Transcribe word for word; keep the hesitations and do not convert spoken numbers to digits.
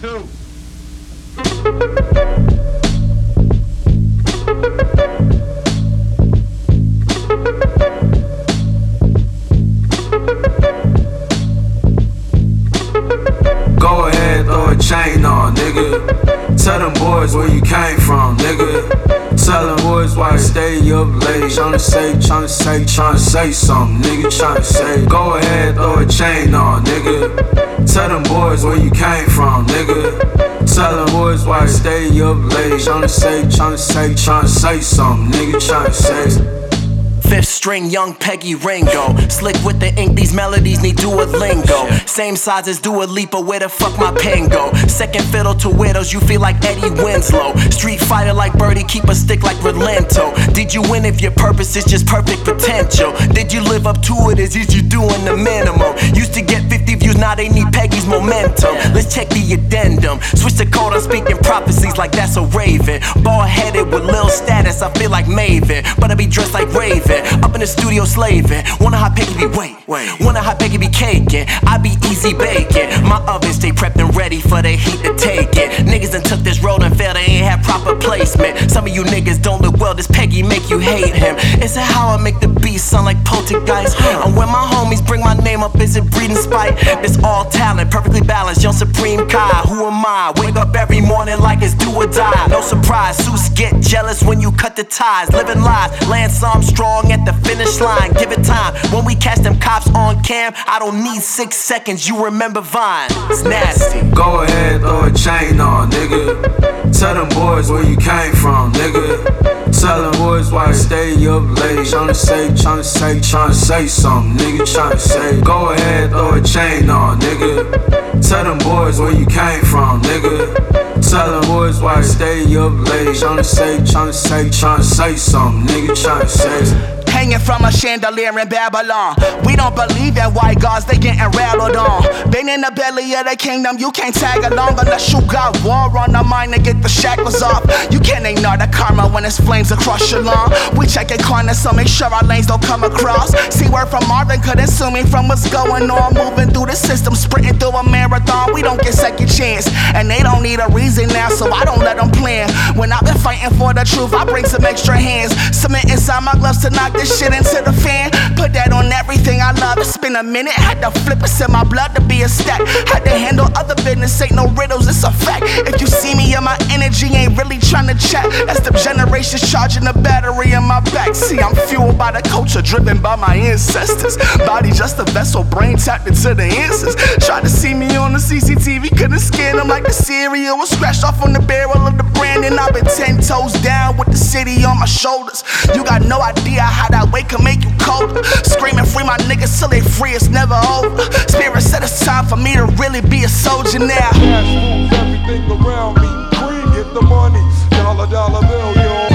two. Go ahead, throw a chain on, nigga. Tell them boys where you came from, nigga. Tell them boys why I stay up late. Tryna say, tryna say, tryna say something, nigga. Tryna say, go ahead, throw a chain on, nigga. Tell them boys where you came from, nigga. Tell them boys why I stay up late. Tryna say, tryna say, tryna say something, nigga. Tryna say. Fifth string, young Peggy Ringo. Slick with the ink, these melodies need Duolingo. Same size as Dua Lipa, where the fuck my pen go? Second fiddle to widows, you feel like Eddie Winslow. Street fighter like Birdie, keep a stick like Relento. Did you win if your purpose is just perfect potential? Did you live up to it, is you doing the minimum? Used to get fifty views, now they need Peggy's momentum. Let's check the addendum. Switch the code, I'm speaking prophecies like that's a raven. Bald headed with lil status, I feel like Maven. But I be dressed like Raven. Up in the studio slaving. Wonder how Peggy be wait, wait. Wonder how Peggy be caking. I be easy baking. My oven stay prepped and ready for the heat to take it. Niggas done took this road and failed, they ain't have proper placement. Some of you niggas don't look well, this Peggy make you hate him. Is it how I make the beat sound like poltergeist? And when my homies bring my name up, is it breeding spite? This all talent, perfectly balanced, young Supreme Kai. Who am I? Wake up every morning like it's do or die. No surprise, Zeus get jealous when you cut the ties. Living lies, Lance Armstrong at the finish line. Give it time. When we catch them cops on cam, I don't need six seconds. You remember Vine? It's nasty. Go ahead, throw a chain on, nigga. Tell them boys where you came from, nigga. Tell them boys why I stay up late. Tryna say, tryna say, tryna say something, nigga. Tryna say, go ahead, throw a chain on, nigga. Tell them boys where you came from, nigga. Tell them boys why I stay up late. Tryna say, tryna say, tryna say something, nigga. Tryna say. Hanging from a chandelier in Babylon. We don't believe in white gods, they getting rattled on. Been in the belly of the kingdom, you can't tag along unless you got war on the mind to get the shackles off. You can't ignore the karma when it's flames across your lawn. We checking corners, so make sure our lanes don't come across. See word from Marvin, couldn't sue me from what's going on. Moving through the system, sprinting through a marathon. We don't get second chance, and they don't need a reason now, so I don't let them plan. When I've been fighting for the truth, I bring some extra hands. Cement inside my gloves to knock this shit into the fan. Put that on everything I love. It's been a minute. Had to flip it in my blood to be a stack. Had to handle other business. Ain't no riddles, it's a fact. If you see me and my energy ain't really trying to chat, that's the generations charging the battery in my back. See, I'm fueled by the culture, driven by my ancestors. Body just a vessel, brain tapped into the answers. Tried to see me on the C C T V, couldn't scan them like the cereal was scratched off on the barrel of the brand. And I've been ten toes down with the city on my shoulders. You got no idea how that weight can make you colder. Screaming free my niggas till they free, it's never over. Spirit said it's time for me to really be a soldier now. Cash moves everything around me. Green, get the money. Dollar, dollar bill, yo.